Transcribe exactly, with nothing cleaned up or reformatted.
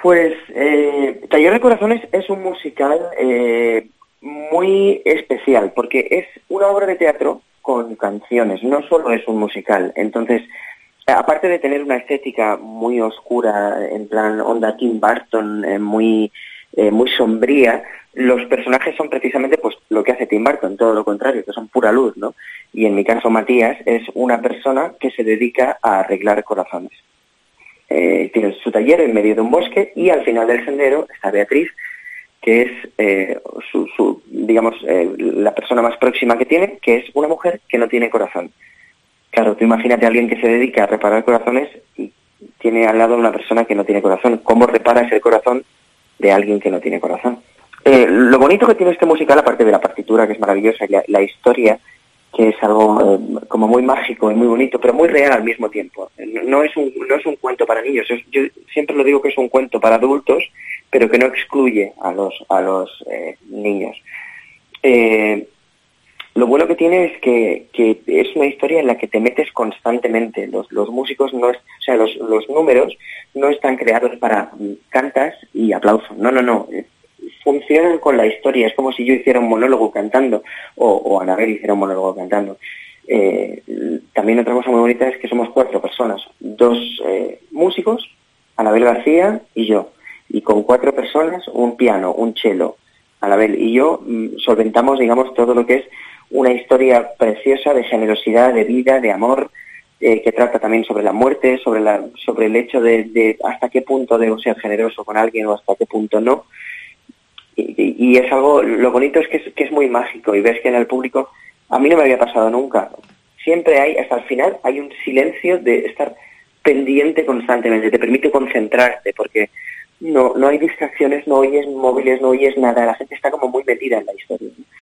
Pues eh, Taller de Corazones es un musical eh, muy especial, porque es una obra de teatro con canciones, no solo es un musical. Entonces, aparte de tener una estética muy oscura, en plan onda Tim Burton, eh, muy, eh, muy sombría, los personajes son precisamente pues lo que hace Tim Burton, todo lo contrario, que son pura luz, ¿no? Y en mi caso, Matías es una persona que se dedica a arreglar corazones. Eh, tiene su taller en medio de un bosque y al final del sendero está Beatriz, que es eh, su, su, digamos, eh, la persona más próxima que tiene, que es una mujer que no tiene corazón. Claro, tú imagínate a alguien que se dedica a reparar corazones y tiene al lado una persona que no tiene corazón. ¿Cómo reparas el corazón de alguien que no tiene corazón? Eh, lo bonito que tiene este musical, aparte de la partitura, que es maravillosa, y la, la historia, que es algo eh, como muy mágico y muy bonito, pero muy real al mismo tiempo. No es un, no es un cuento para niños, es, yo siempre lo digo que es un cuento para adultos, pero que no excluye a los, a los eh, niños. Eh, lo bueno que tiene es que, que es una historia en la que te metes constantemente. Los, los músicos, no es, o sea, los, los números no están creados para cantas y aplausos. No, no, no. Funcionan con la historia. Es como si yo hiciera un monólogo cantando o, o Anabel hiciera un monólogo cantando. Eh, también otra cosa muy bonita es que somos cuatro personas. Dos eh, músicos, Anabel García y yo. Y con cuatro personas, un piano, un cello. Anabel y yo mm, solventamos, digamos, todo lo que es una historia preciosa de generosidad, de vida, de amor, eh, que trata también sobre la muerte, sobre, la, sobre el hecho de, de hasta qué punto debo ser generoso con alguien o hasta qué punto no. Y, y es algo, lo bonito es que, es que es muy mágico y ves que en el público, a mí no me había pasado nunca, siempre hay, hasta el final, hay un silencio de estar pendiente constantemente, te permite concentrarte porque no, no hay distracciones, no oyes móviles, no oyes nada, la gente está como muy metida en la historia.